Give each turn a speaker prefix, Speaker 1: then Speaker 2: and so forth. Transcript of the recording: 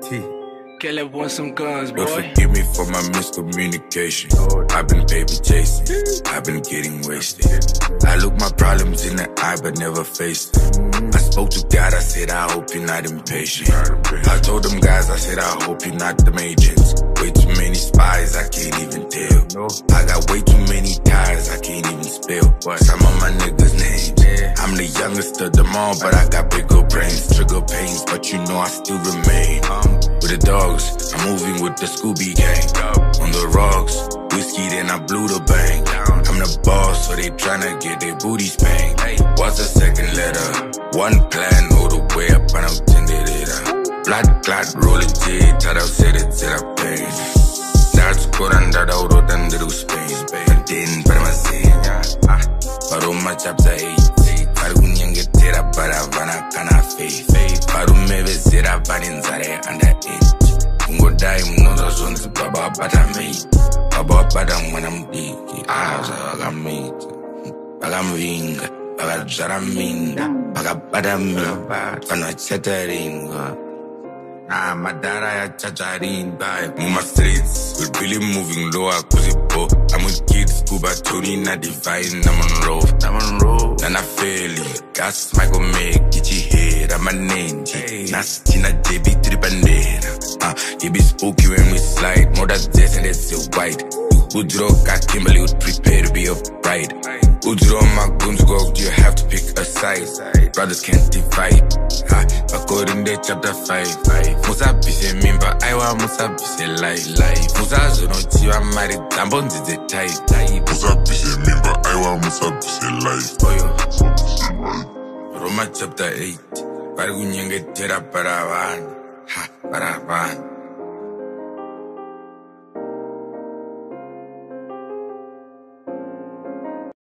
Speaker 1: Caleb wants some guns, boy.
Speaker 2: Forgive me for my miscommunication. I've been paper chasing, I've been getting wasted. I look my problems in the eye but never faced them. I spoke to God, I said I hope you're not impatient. I told them guys, I said I hope you're not them agents. Way too many spies, I can't even tell. I got way too many ties, I can't even spell some of my niggas' names. I'm the youngest of them all, but I got bigger brains, trigger pains, but you know I still remain. With the dogs, I'm moving with the Scooby gang. On the rocks, whiskey, then I blew the bang. I'm the boss, so they tryna get their booty spanked. What's the second letter? One plan, all the way up and I'm tended it up. Blood clot, roll it, J, tada, set it, set up, pain. That's good under the auto, then the space, baby. Then, but I'm a senior. But all my chapter 8. But when you get it up, but I run a kind of faith. But who maybe sit up and inside under 8. Go die, no, the son's Baba, but I made. Baba, but I'm when I'm big. I got made. I got wing. I got Jaraminda. I got Badami. I'm not chattering. My dad, I chattering by Muma streets. We're really moving low. I'm with kids, Cuba, Tony, not divine. I'm on road. And I fail it. Gas, Michael, make Kichi head. I'm a name. Nastina, JB, Tripandera. He be spooky when we slide. More than this and it's so white. Udro got Kimberly would prepare to be upright. Udro my goons go, you have to pick a side. Brothers can't divide. According to chapter 5. Musa bise mimba, aiwa Musa bise life. Musa zono chiwa mari, tambonzi ze type.
Speaker 3: Musa bise mimba, aiwa Musa bise life.
Speaker 2: Roma chapter 8. Pari kunyenge tera para vana. Para vana.